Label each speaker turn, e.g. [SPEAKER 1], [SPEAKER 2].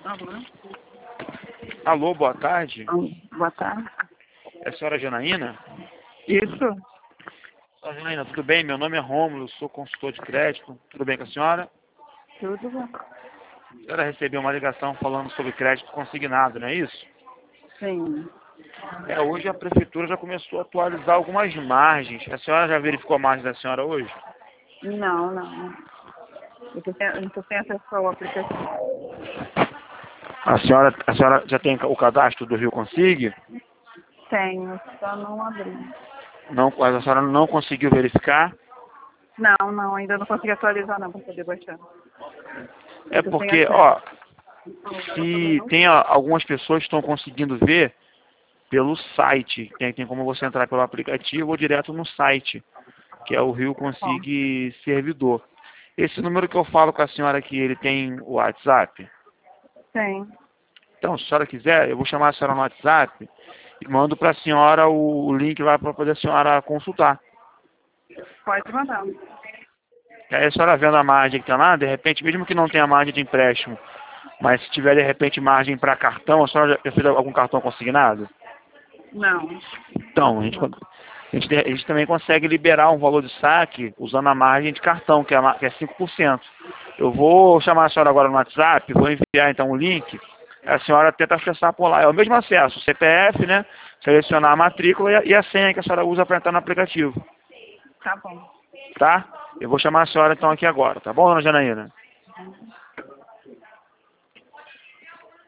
[SPEAKER 1] Alô?
[SPEAKER 2] Alô, boa tarde.
[SPEAKER 1] Boa tarde.
[SPEAKER 2] É a senhora Janaína?
[SPEAKER 1] Isso?
[SPEAKER 2] Senhora Janaína, tudo bem? Meu nome é Rômulo, sou consultor de crédito. Tudo bem com a senhora?
[SPEAKER 1] Tudo bom.
[SPEAKER 2] A senhora recebeu uma ligação falando sobre crédito consignado, não é isso?
[SPEAKER 1] Sim.
[SPEAKER 2] Hoje a prefeitura já começou a atualizar algumas margens. A senhora já verificou a margem da senhora hoje?
[SPEAKER 1] Não. Eu tô sem acesso ao aplicativo.
[SPEAKER 2] A senhora já tem o cadastro do Rio Consig?
[SPEAKER 1] Tenho, só não abri.
[SPEAKER 2] Não, a senhora não conseguiu verificar?
[SPEAKER 1] Não, ainda não consegui atualizar não, para poder baixar.
[SPEAKER 2] É
[SPEAKER 1] Eu tô sem
[SPEAKER 2] porque,
[SPEAKER 1] acesso.
[SPEAKER 2] se tem algumas pessoas que estão conseguindo ver pelo site. Tem como você entrar pelo aplicativo ou direto no site, que é o Rio
[SPEAKER 1] Bom,
[SPEAKER 2] Consig Servidor. Esse número que eu falo com a senhora aqui, ele tem o WhatsApp?
[SPEAKER 1] tem.
[SPEAKER 2] Então, se a senhora quiser, eu vou chamar a senhora no WhatsApp e mando para a senhora o link lá para poder a senhora consultar.
[SPEAKER 1] Pode mandar.
[SPEAKER 2] Aí a senhora vendo a margem que tem lá, de repente, mesmo que não tenha margem de empréstimo, mas se tiver de repente margem para cartão, a senhora já fez algum cartão consignado?
[SPEAKER 1] Não.
[SPEAKER 2] Então, a gente também consegue liberar um valor de saque usando a margem de cartão, que é 5%. Eu vou chamar a senhora agora no WhatsApp, vou enviar então o link, a senhora tenta acessar por lá. É o mesmo acesso, CPF, né? Selecionar a matrícula e a senha que a senhora usa para entrar no aplicativo.
[SPEAKER 1] Tá bom.
[SPEAKER 2] Tá? Eu vou chamar a senhora então aqui agora, tá bom, dona Janaína?